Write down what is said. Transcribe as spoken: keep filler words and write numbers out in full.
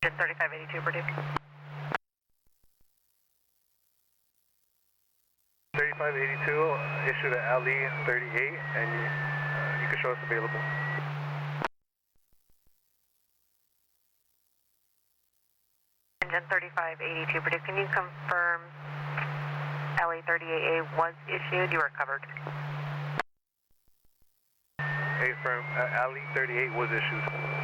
Engine thirty-five eighty-two, Purdue. thirty-five eighty-two, issued at L E thirty-eight, and you, uh, you can show us available. Engine thirty-five eighty-two, Purdue, can you confirm L E thirty-eight A was issued? You are covered. A firm, uh, L E thirty-eight was issued.